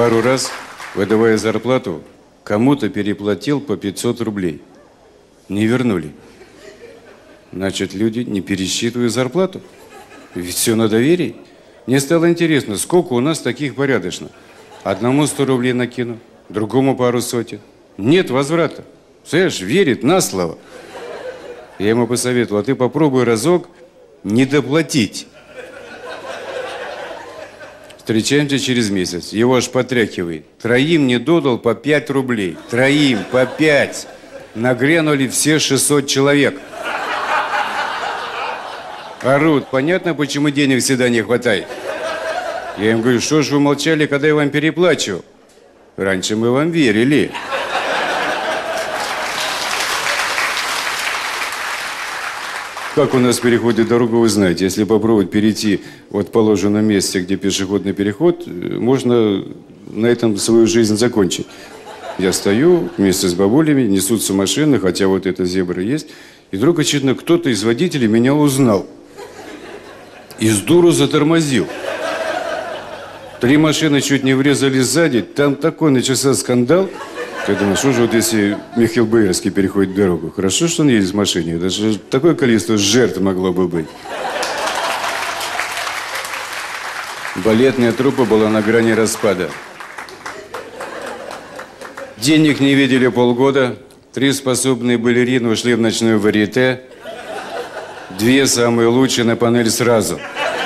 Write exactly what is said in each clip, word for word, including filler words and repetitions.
Пару раз, выдавая зарплату, кому-то переплатил по пятьсот рублей. Не вернули. Значит, люди не пересчитывают зарплату. Ведь все на доверии. Мне стало интересно, сколько у нас таких порядочно. Одному сто рублей накину, другому пару сотен. Нет возврата. Слышишь, верит на слово. Я ему посоветовал, а ты попробуй разок не доплатить. Встречаемся через месяц. Его аж потряхивает. Троим не додал по пять рублей. Троим по пять. Нагрянули все шестьсот человек. Орут. Понятно, почему денег всегда не хватает? Я им говорю, что ж вы молчали, когда я вам переплачивал? Раньше мы вам верили. Как у нас переходит дорогу, вы знаете. Если попробовать перейти вот в положенном месте, где пешеходный переход, можно на этом свою жизнь закончить. Я стою вместе с бабулями, несутся машины, хотя вот эта зебра есть. И вдруг, очевидно, кто-то из водителей меня узнал. И с дуру затормозил. Три машины чуть не врезались сзади. Там такой начался скандал. Я думаю, что же вот если Михаил Боярский переходит дорогу? Хорошо, что он едет в машине. Даже такое количество жертв могло бы быть. Балетная труппа была на грани распада. Денег не видели полгода. Три способные балерины ушли в ночное варьете. Две самые лучшие на панель сразу.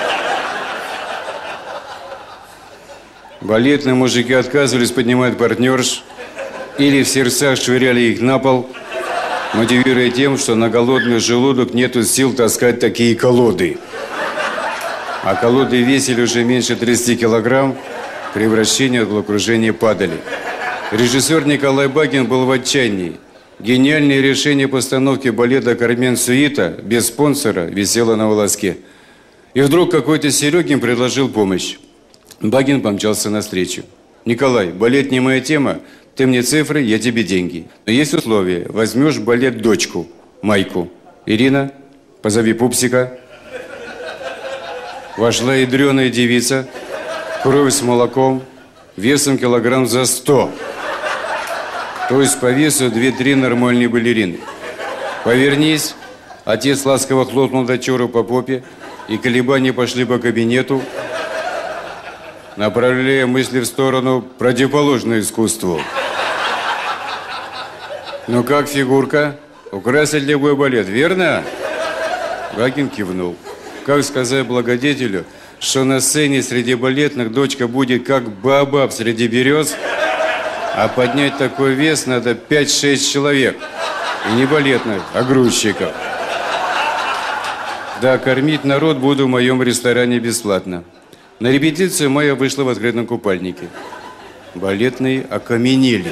Балетные мужики отказывались поднимать партнерш. Или в сердцах швыряли их на пол, мотивируя тем, что на голодный желудок нету сил таскать такие колоды. А колоды весили уже меньше тридцати килограмм, при вращении от головокружения падали. Режиссер Николай Багин был в отчаянии. Гениальное решение постановки балета «Кармен Суита» без спонсора висело на волоске. И вдруг какой-то Серегин предложил помощь. Багин помчался навстречу. «Николай, балет не моя тема. Ты мне цифры, я тебе деньги. Но есть условие. Возьмешь в балет дочку, Майку. Ирина, позови пупсика». Вошла ядреная девица, кровь с молоком, весом килограмм за сто. То есть по весу две-три нормальные балерины. «Повернись». Отец ласково хлопнул дочеру по попе, и колебания пошли по кабинету, направляя мысли в сторону противоположную искусству. «Ну как фигурка? Украсить любой балет, верно?» Багин кивнул. Как сказать благодетелю, что на сцене среди балетных дочка будет как баобаб среди берез, а поднять такой вес надо пять-шесть человек. И не балетных, а грузчиков. Да, кормить народ буду в моем ресторане бесплатно. На репетицию Майя вышла в открытом купальнике. Балетные окаменели.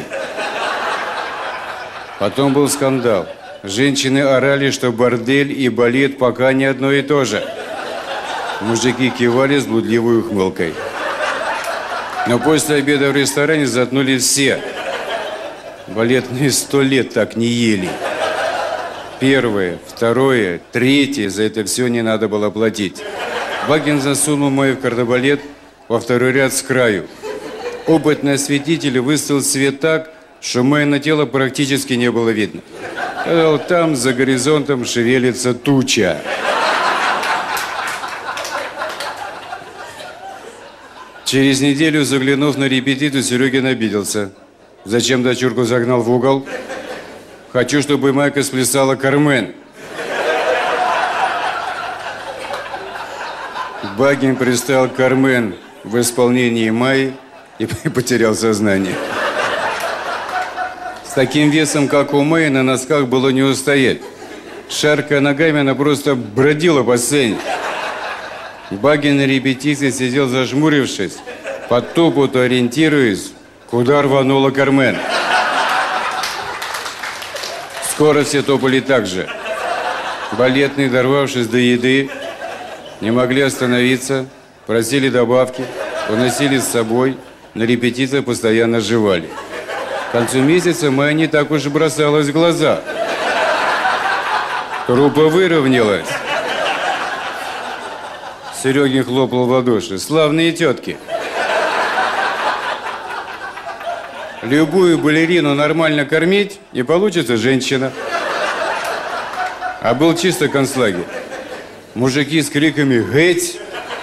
Потом был скандал. Женщины орали, что бордель и балет пока не одно и то же. Мужики кивали с блудливой ухмылкой. Но после обеда в ресторане заткнули все. Балетные сто лет так не ели. Первое, второе, третье, за это все не надо было платить. Багин засунул Майю в кардебалет во второй ряд с краю. Опытный осветитель выставил свет так, что Майя на тело практически не было видно. Там за горизонтом шевелится туча. Через неделю, заглянув на репетицию, Серегин обиделся. Зачем дочурку загнал в угол? Хочу, чтобы Майка сплясала Кармен. Багин представил Кармен в исполнении Майи и потерял сознание. С таким весом, как у Майи, на носках было не устоять. Шаркая ногами, она просто бродила по сцене. Багин на репетиции сидел зажмурившись, по топоту ориентируясь, куда рванула Кармен. Скоро все топали так же. Балетные, дорвавшись до еды, не могли остановиться, просили добавки, уносили с собой, на репетиции постоянно жевали. К концу месяца Майя не так уж и бросалась в глаза. Труппа выровнялась. Серегин хлопал в ладоши. Славные тетки. Любую балерину нормально кормить, и получится женщина. А был чисто концлагерь. Мужики с криками «Геть!»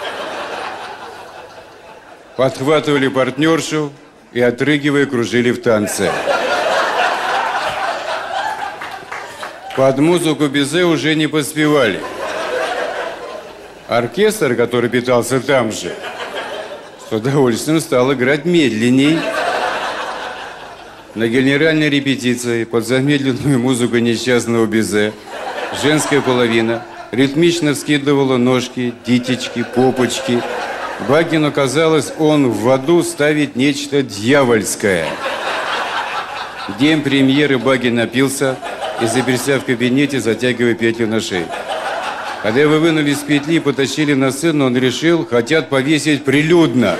подхватывали партнершу и, отрыгивая, кружили в танце. Под музыку безе уже не поспевали. Оркестр, который питался там же, с удовольствием стал играть медленней. На генеральной репетиции под замедленную музыку несчастного безе женская половина ритмично вскидывала ножки, титечки, попочки. Багину казалось, он в аду ставит нечто дьявольское. День премьеры Багин напился и заперся в кабинете, затягивая петлю на шее. Когда его вынули из петли и потащили на сцену, он решил, хотят повесить прилюдно.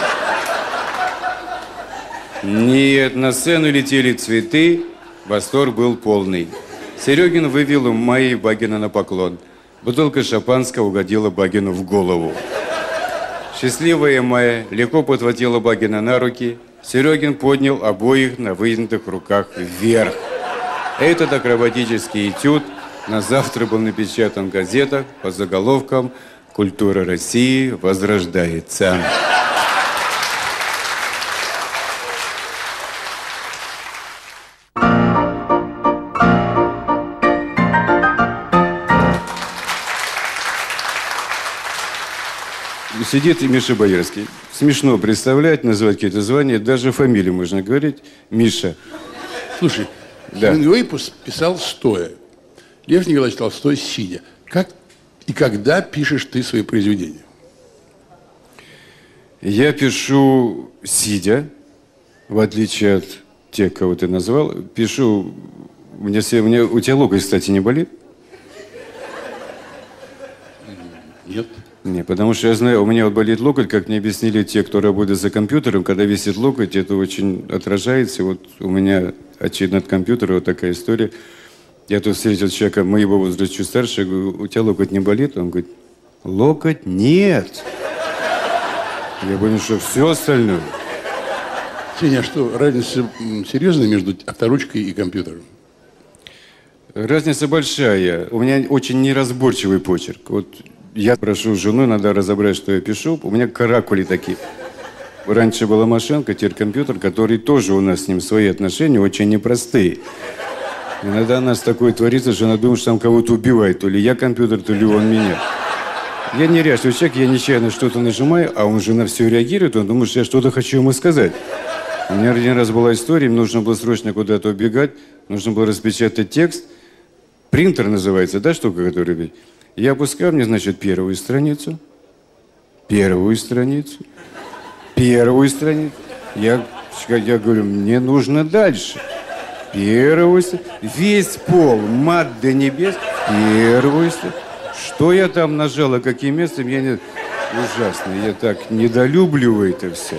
Нет, на сцену летели цветы, восторг был полный. Серегин вывел Майи Багина на поклон. Бутылка шампанского угодила Багину в голову. Счастливая Майя легко подхватила Багина на руки. Серегин поднял обоих на вытянутых руках вверх. Этот акробатический этюд на завтра был напечатан в газетах под заголовком «Культура России возрождается». Сидит и Миша Боярский. Смешно представлять, называть какие-то звания, даже фамилию можно говорить. Миша. Слушай, да. Хемингуэй писал стоя. Лев Николаевич Толстой сидя. Как и когда пишешь ты свои произведения? Я пишу сидя, в отличие от тех, кого ты назвал. Пишу... У меня, у меня, у тебя локоть, кстати, не болит? Нет. Не, потому что я знаю, у меня вот болит локоть, как мне объяснили те, кто работает за компьютером, когда висит локоть, это очень отражается. Вот у меня, очевидно, от компьютера вот такая история. Я тут встретил человека моего возраста, чуть старше, я говорю, у тебя локоть не болит? Он говорит, локоть нет. Я понял, что все остальное. Сеня, а что, разница серьезная между авторучкой и компьютером? Разница большая. У меня очень неразборчивый почерк. Вот я прошу жену, надо разобрать, что я пишу. У меня каракули такие. Раньше была машинка, теперь компьютер, который тоже у нас с ним свои отношения очень непростые. Иногда у нас такое творится, что она думает, что там кого-то убивает. То ли я компьютер, то ли он меня. Я не ряжный человек, я нечаянно что-то нажимаю, а он же на все реагирует, он думает, что я что-то хочу ему сказать. У меня один раз была история, им нужно было срочно куда-то убегать, нужно было распечатать текст. Принтер называется, да, штука, которая... Я опускаю мне, значит, первую страницу, первую страницу, первую страницу. Я, я говорю, мне нужно дальше. Первую страницу, весь пол, мат до небес, первую страницу. Что я там нажал, а каким местом, я не... Ужасно, я так недолюбливаю это все.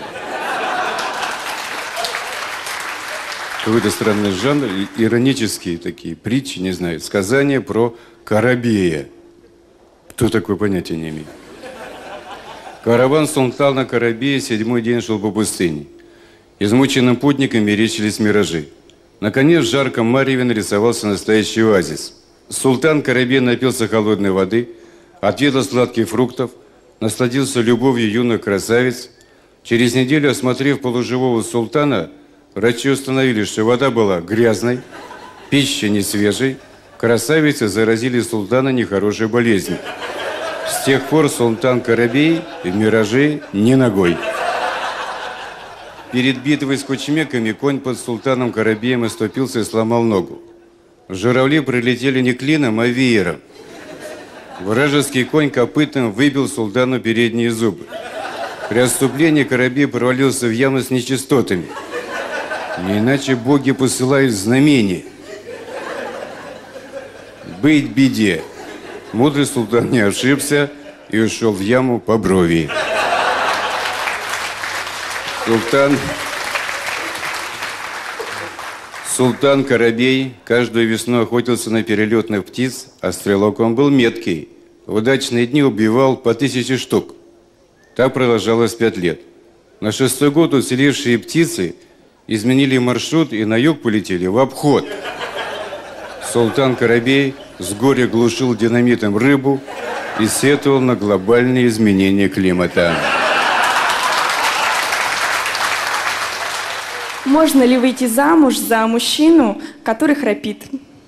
Какой-то странный жанр, иронические такие притчи, не знаю, сказания про Коробея. Кто такое понятия не имеет? Караван султана Коробея седьмой день шел по пустыне. Измученным путникам мерещились миражи. Наконец, в жарком мареве нарисовался настоящий оазис. Султан Коробей напился холодной воды, отведал сладких фруктов, насладился любовью юных красавиц. Через неделю, осмотрев полуживого султана, врачи установили, что вода была грязной, пища не свежей, красавицы заразили султана нехорошей болезнью. С тех пор султан Коробей в миражи не ногой. Перед битвой с кучмеками конь под султаном Коробеем оступился и сломал ногу. Журавли прилетели не клином, а веером. Вражеский конь копытом выбил султану передние зубы. При отступлении Коробей провалился в яму с нечистотами. Не иначе боги посылают знамения. Быть беде. Мудрый султан не ошибся и ушел в яму по брови. Султан... Султан Коробей каждую весну охотился на перелетных птиц, а стрелок он был меткий. В удачные дни убивал по тысяче штук. Так продолжалось пять лет. На шестой год уцелевшие птицы изменили маршрут и на юг полетели в обход. Султан Карабей с горя глушил динамитом рыбу и сетовал на глобальные изменения климата. Можно ли выйти замуж за мужчину, который храпит?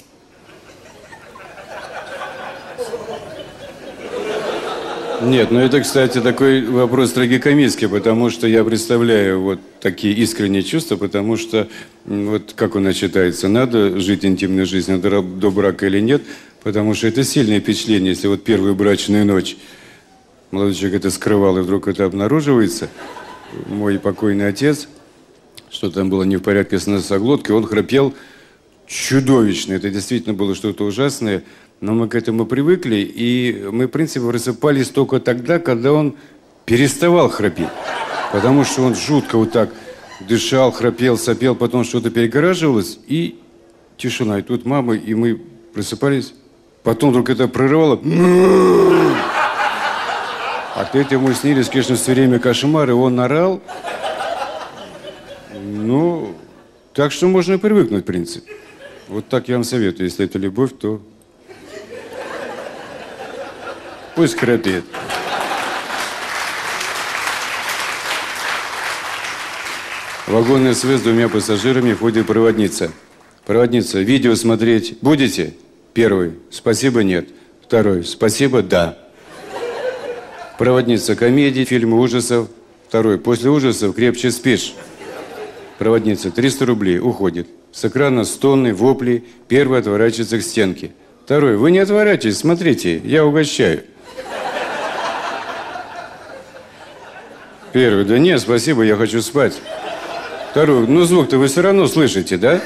Нет, ну это, кстати, такой вопрос трагикомический, потому что я представляю вот такие искренние чувства, потому что, вот как у нас считается, надо жить интимной жизнью до, до брака или нет, потому что это сильное впечатление, если вот первую брачную ночь молодой человек это скрывал, и вдруг это обнаруживается. Мой покойный отец, что там было не в порядке с носоглоткой, он храпел чудовищно, это действительно было что-то ужасное. Но мы к этому привыкли, и мы, в принципе, просыпались только тогда, когда он переставал храпеть. Потому что он жутко вот так дышал, храпел, сопел, потом что-то перегораживалось, и тишина. И тут мама, и мы просыпались. Потом вдруг это прорывало. От этого мы снились, конечно, все время кошмары. Он орал. Ну, так что можно и привыкнуть, в принципе. Вот так я вам советую. Если это любовь, то... Пусть храпит. В вагонный СВ с двумя пассажирами входит проводница. Проводница, видео смотреть будете? Первый, спасибо, нет. Второй, спасибо, да. Проводница, комедии, фильмы ужасов. Второй, после ужасов крепче спишь. Проводница, триста рублей, уходит. С экрана стоны, вопли. Первый отворачивается к стенке. Второй, вы не отворачивайтесь, смотрите, я угощаю. Первый, да нет, спасибо, я хочу спать. Второй, ну звук-то вы все равно слышите, да?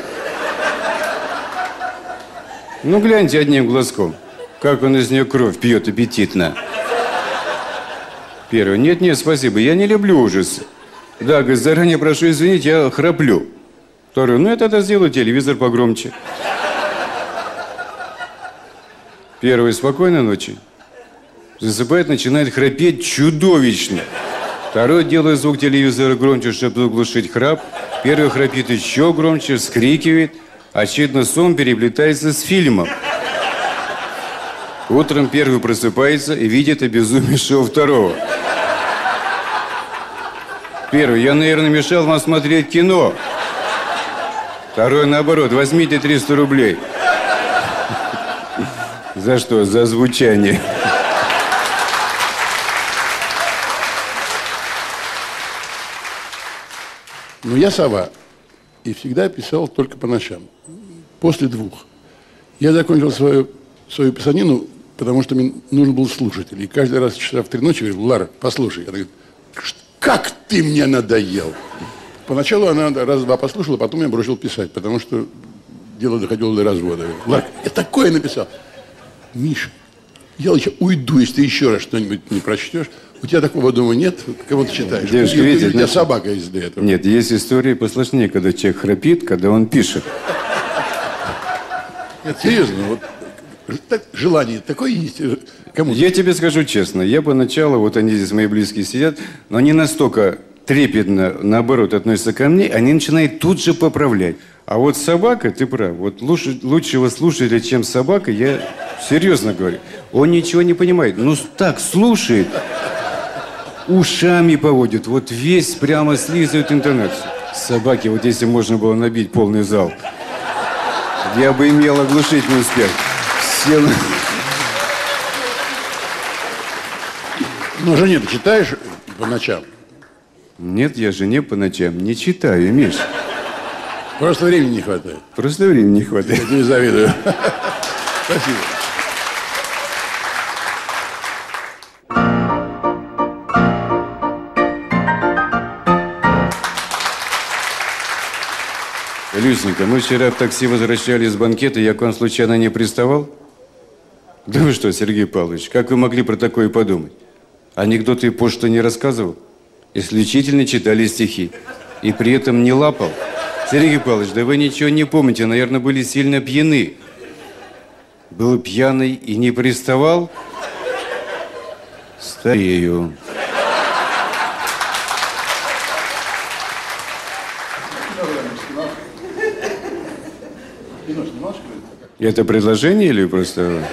Ну гляньте одним глазком, как он из нее кровь пьет аппетитно. Первый, нет, нет, спасибо, я не люблю ужасы. Да, говорит, заранее прошу извинить, я храплю. Второй, ну я тогда сделаю телевизор погромче. Первый, спокойной ночи. Засыпает, начинает храпеть чудовищно. Второй делает звук телевизора громче, чтобы заглушить храп. Первый храпит еще громче, вскрикивает. Очевидно, сон переплетается с фильмом. Утром первый просыпается и видит обезумевшего второго. Первый, я, наверное, мешал вам смотреть кино. Второй, наоборот, возьмите триста рублей. За что? За звучание. Ну, я сова. И всегда писал только по ночам. После двух. Я закончил свою, свою писанину, потому что мне нужен был слушатель. И каждый раз часа в три ночи говорю, Лара, послушай. Она говорит, как ты мне надоел. Поначалу она раз-два послушала, потом я бросил писать, потому что дело доходило до развода. Лара, я такое написал. Миша, я лучше уйду, если ты еще раз что-нибудь не прочтешь. У тебя такого дома нет? Кого ты читаешь? Девушка, у, видите, у тебя значит, собака есть для этого. Нет, есть истории посложнее, когда человек храпит, когда он пишет. Нет, серьезно, вот так, желание такое есть. Кому-то. Я тебе скажу честно, я поначалу, вот они здесь мои близкие сидят, но они настолько трепетно, наоборот, относятся ко мне, они начинают тут же поправлять. А вот собака, ты прав, вот лучше, лучшего слушателя, чем собака, я серьезно говорю. Он ничего не понимает, ну так слушает, ушами поводит, вот весь прямо слизывает интернет. Собаки, вот если можно было набить полный зал, я бы имел оглушительный успех. Все... Ну, жене ты читаешь по ночам? Нет, я жене по ночам не читаю, Миш. Просто времени не хватает. Просто времени не хватает. Я тебе завидую. Спасибо. Люсенька, мы вчера в такси возвращались с банкета, я к вам случайно не приставал? Да вы что, Сергей Павлович, как вы могли про такое подумать? Анекдоты и пошло не рассказывал? Исключительно читали стихи. И при этом не лапал? Сергей Павлович, да вы ничего не помните, наверное, были сильно пьяны. Был пьяный и не приставал? Старею. Кино снимал, что ли? Это предложение или просто...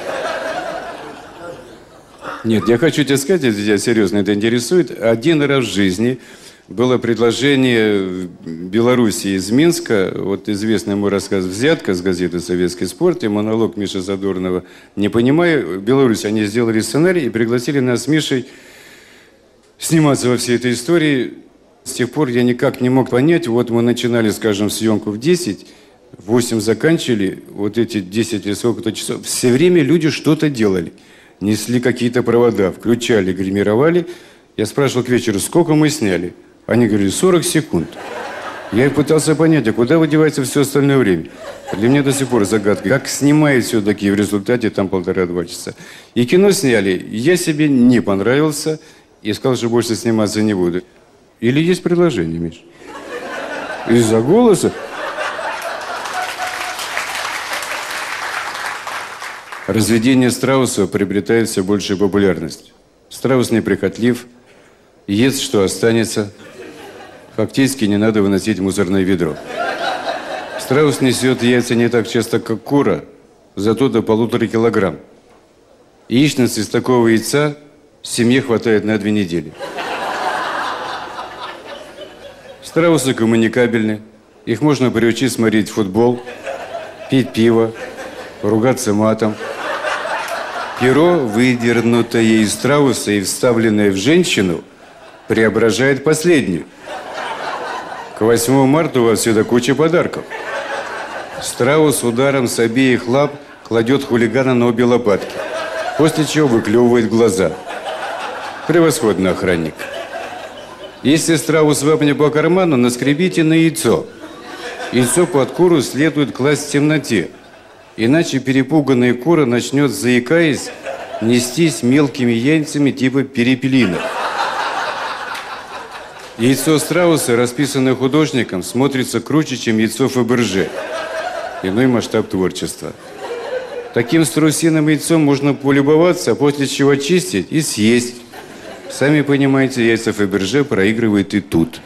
Нет, я хочу тебе сказать, если тебя серьезно это интересует, один раз в жизни было предложение в Беларуси из Минска, вот известный мой рассказ «Взятка» с газеты «Советский спорт» и монолог Миши Задорнова «Не понимаю». В Беларуси они сделали сценарий и пригласили нас с Мишей сниматься во всей этой истории. С тех пор я никак не мог понять, вот мы начинали, скажем, съемку в десять, в восемь заканчивали, вот эти десять или сколько-то часов, все время люди что-то делали. Несли какие-то провода, включали, гримировали. Я спрашивал к вечеру, сколько мы сняли? Они говорили, сорок секунд. Я и пытался понять, а куда выдевается все остальное время? Для меня до сих пор загадка, как снимают все-таки в результате там полтора-два часа. И кино сняли, я себе не понравился, и сказал, что больше сниматься не буду. Или есть предложение, Миш? Из-за голоса? Разведение Страусова приобретает все большую популярность. Страус неприхотлив, ест, что останется. Фактически не надо выносить мусорное ведро. Страус несет яйца не так часто, как кура, зато до полутора килограмм. Яичницы из такого яйца семье хватает на две недели. Страусы коммуникабельны. Их можно приучить смотреть футбол, пить пиво, ругаться матом. Перо, выдернутое из страуса и вставленное в женщину, преображает последнюю. К восьмому марта у вас всегда куча подарков. Страус ударом с обеих лап кладет хулигана на обе лопатки, после чего выклевывает глаза. Превосходный охранник. Если страус вапнет по карману, наскребите на яйцо. Яйцо под куру следует класть в темноте. Иначе перепуганная кура начнет, заикаясь, нестись мелкими яйцами типа перепелиных. Яйцо страуса, расписанное художником, смотрится круче, чем яйцо Фаберже. Иной масштаб творчества. Таким страусиным яйцом можно полюбоваться, а после чего очистить и съесть. Сами понимаете, яйца Фаберже проигрывают и тут.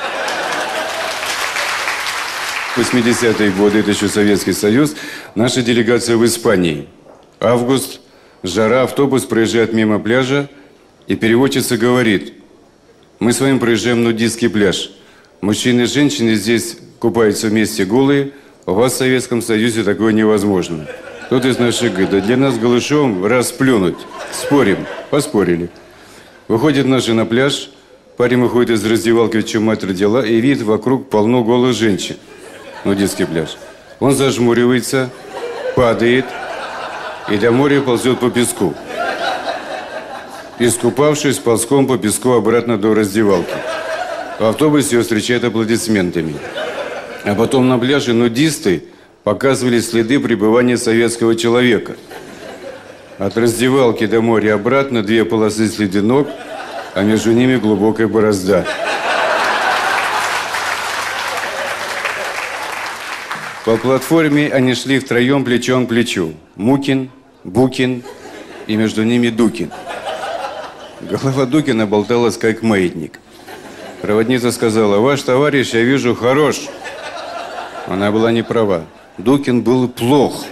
восьмидесятые годы, это еще Советский Союз, наша делегация в Испании. Август, жара, автобус проезжает мимо пляжа, и переводчица говорит: мы с вами проезжаем нудистский пляж. Мужчины и женщины здесь купаются вместе голые, у вас в Советском Союзе такое невозможно. Кто-то из наших говорит, да для нас голышом раз плюнуть. Спорим. Поспорили. Выходит наши на пляж, парень выходит из раздевалки, в чем мать родила, и видит вокруг полно голых женщин. Нудистский пляж. Он зажмуривается, падает и до моря ползет по песку. Искупавшись, ползком по песку обратно до раздевалки. В автобусе его встречают аплодисментами. А потом на пляже нудисты показывали следы пребывания советского человека. От раздевалки до моря обратно две полосы следы ног, а между ними глубокая борозда. По платформе они шли втроем плечом к плечу. Мукин, Букин и между ними Дукин. Голова Дукина болталась, как маятник. Проводница сказала: ваш товарищ, я вижу, хорош. Она была не права. Дукин был плох.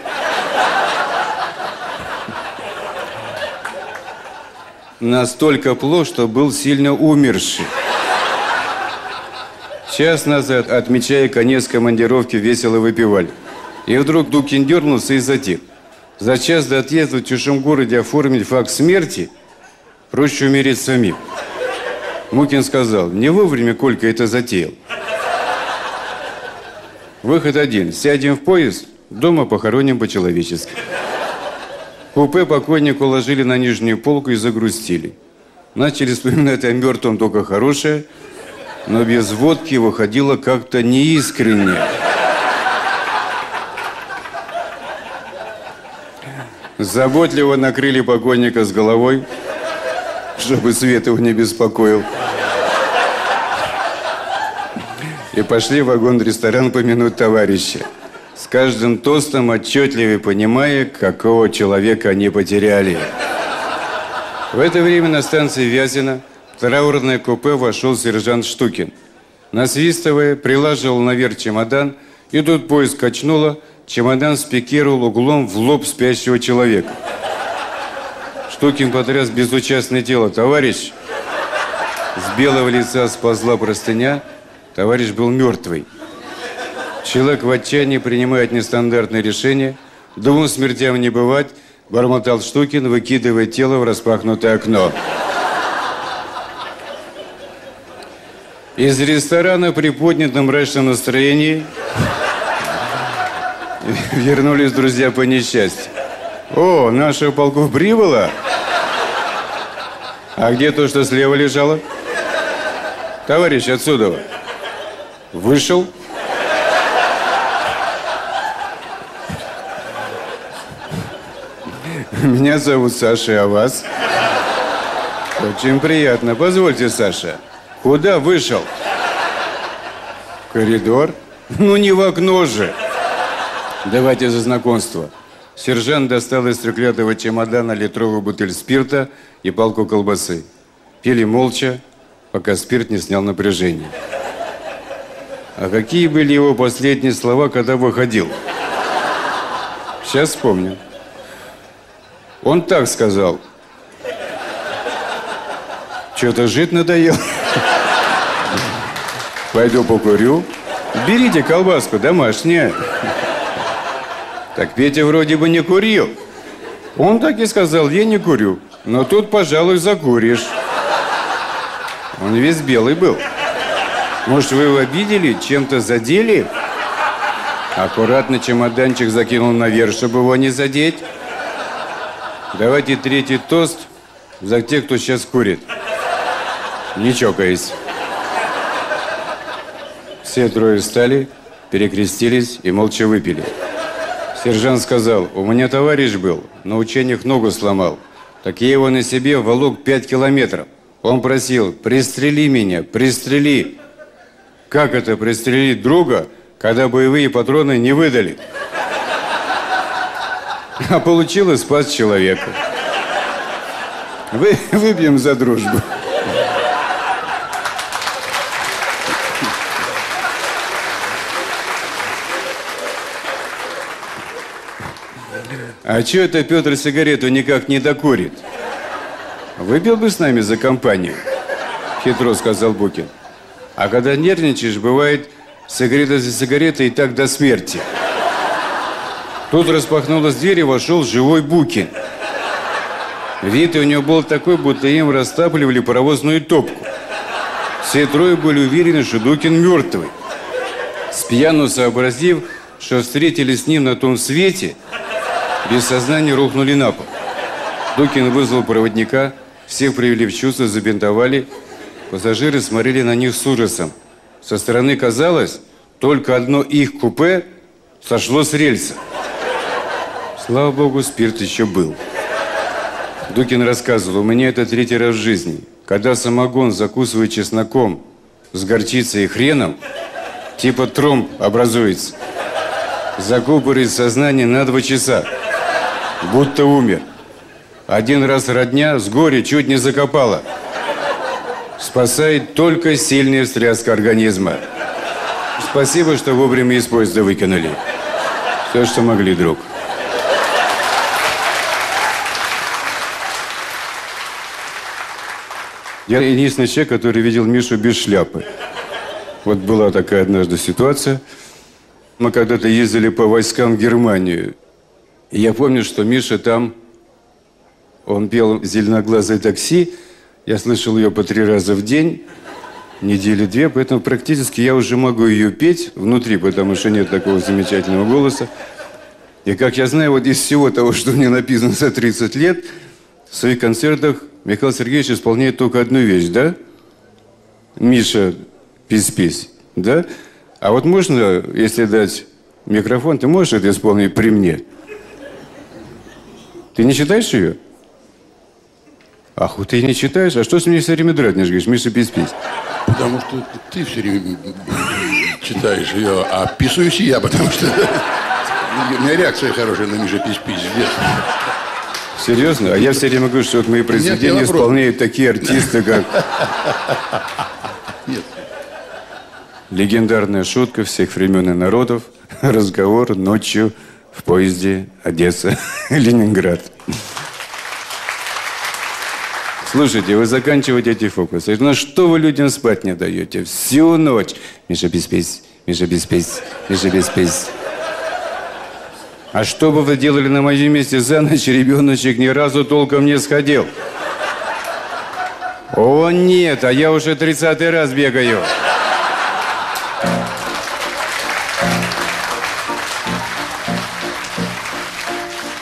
Настолько плох, что был сильно умерший. Час назад, отмечая конец командировки, весело выпивали. И вдруг Дукин дернулся и затих. За час до отъезда в чужом городе оформить факт смерти проще умереть самим. Мукин сказал: не вовремя Колька это затеял. Выход один. Сядем в поезд, дома похороним по-человечески. Купе покойника уложили на нижнюю полку и загрустили. Начали вспоминать о мертвом только хорошее, но без водки выходило как-то неискренне. Заботливо накрыли покойника с головой, чтобы свет его не беспокоил. И пошли в вагон-ресторан помянуть товарища. С каждым тостом отчетливее понимая, какого человека они потеряли. В это время на станции Вязино в траурное купе вошел сержант Штукин. насвистывая, прилаживал наверх чемодан, и тут поезд качнуло, чемодан спикировал углом в лоб спящего человека. Штукин потряс безучастное тело. «Товарищ!» С белого лица сползла простыня. Товарищ был мертвый. Человек в отчаянии принимает нестандартное решение. «Двум смертям не бывать», бормотал Штукин, выкидывая тело в распахнутое окно. Из ресторана при поднятом мрачном настроении вернулись друзья по несчастью. «О, наша полку прибыла? А где то, что слева лежало? Товарищ, отсюда. Вышел?» «Меня зовут Саша, а вас?» «Очень приятно. Позвольте, Саша. Куда вышел?» «В коридор?» «Ну, не в окно же!» «Давайте за знакомство». Сержант достал из треклятого чемодана литровую бутыль спирта и палку колбасы. Пили молча, пока спирт не снял напряжение. А какие были его последние слова, когда выходил? Сейчас вспомню. Он так сказал: «Что-то жить надоело. Пойду покурю. Берите колбаску домашнюю». Так Петя вроде бы не курил. Он так и сказал: «Я не курю, но тут, пожалуй, закуришь». Он весь белый был. Может, вы его обидели, чем-то задели? Аккуратно чемоданчик закинул наверх, чтобы его не задеть. Давайте третий тост за тех, кто сейчас курит. Не чокаясь. Все трое встали, перекрестились и молча выпили. Сержант сказал: «У меня товарищ был, на учениях ногу сломал. Так я его на себе волок пять километров. Он просил: пристрели меня, пристрели». Как это пристрелить друга, когда боевые патроны не выдали? А получилось: спас человека. Вы, выпьем за дружбу. А чё это Петр сигарету никак не докурит? Выпил бы с нами за компанию, хитро сказал Букин. А когда нервничаешь, бывает сигарета за сигаретой и так до смерти. Тут распахнулась дверь и вошел живой Букин. Вид у него был такой, будто им растапливали паровозную топку. Все трое были уверены, что Букин мертвый. Спьяну сообразив, что встретились с ним на том свете, без сознания рухнули на пол. Букин вызвал проводника, всех привели в чувство, забинтовали. Пассажиры смотрели на них с ужасом. Со стороны казалось, только одно их купе сошло с рельса. Слава богу, спирт еще был. Дукин рассказывал: у меня это третий раз в жизни. Когда самогон закусывает чесноком с горчицей и хреном, типа тромб образуется. Закупорит сознание на два часа, будто умер. Один раз родня с горя чуть не закопала. Спасает только сильная встряска организма. Спасибо, что вовремя из поезда выкинули. Все, что могли, друг. Я единственный человек, который видел Мишу без шляпы. Вот была такая однажды ситуация. Мы когда-то ездили по войскам в Германию. И я помню, что Миша там, он пел «Зеленоглазое такси». Я слышал ее по три раза в день, недели две, поэтому практически я уже могу ее петь внутри, потому что нет такого замечательного голоса. И как я знаю, вот из всего того, что мне написано за тридцать лет, в своих концертах Михаил Сергеевич исполняет только одну вещь, да? Миша, пись-пись, да? А вот можно, если дать микрофон, ты можешь это исполнить при мне? Ты не читаешь ее? Ах, вот ты не читаешь? А что с меня все время дразнишь? Говоришь: Миша, пись-пись. Потому что ты все время читаешь ее, а писаюсь я, потому что у меня реакция хорошая на Миша, пись-пись. Серьезно? А я все время говорю, что вот мои произведения исполняют такие артисты, как... Нет. Легендарная шутка всех времен и народов. Разговор ночью в поезде Одесса-Ленинград. Слушайте, вы заканчиваете эти фокусы. Ну что вы людям спать не даете? Всю ночь. Миша, беспись, Миша, беспись, Миша, беспись. А что бы вы делали на моем месте за ночь, ребеночек ни разу толком не сходил? О, нет, а я уже тридцатый раз бегаю.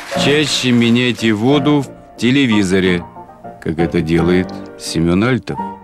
Чаще меняйте воду в телевизоре, как это делает Семен Альтов.